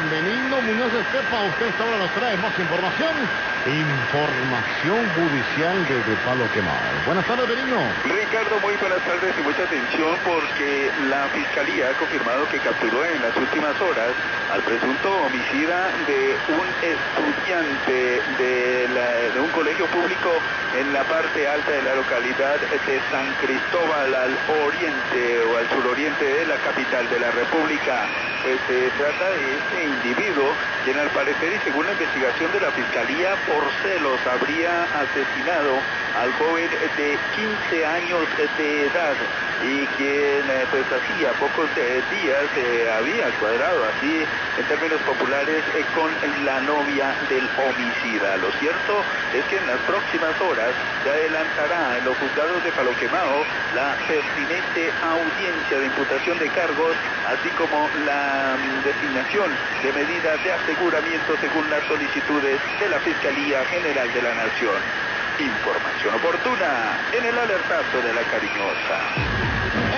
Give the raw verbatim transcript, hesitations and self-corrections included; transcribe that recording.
Benigno Muñoz Estepa, usted ahora nos trae más información. Información judicial desde Palo Quemado. Buenas tardes, Benigno. Ricardo, muy buenas tardes y mucha atención porque la Fiscalía ha confirmado que capturó en las últimas horas al presunto homicida de un estudiante de, la, de un colegio público en la parte alta de la localidad de San Cristóbal, al oriente o al suroriente de la capital de la República. Pues se trata de este individuo quien al parecer y según la investigación de la Fiscalía por celos habría asesinado al joven de quince años de edad y quien eh, pues hacía pocos eh, días eh, había cuadrado así en términos populares eh, con la novia del homicida. Lo cierto es que en las próximas horas se adelantará en los juzgados de Palo Quemado la pertinente audiencia de imputación de cargos, así como la um, designación de medidas de aseguramiento según las solicitudes de la Fiscalía General de la Nación. Información oportuna en el alertazo de la cariñosa.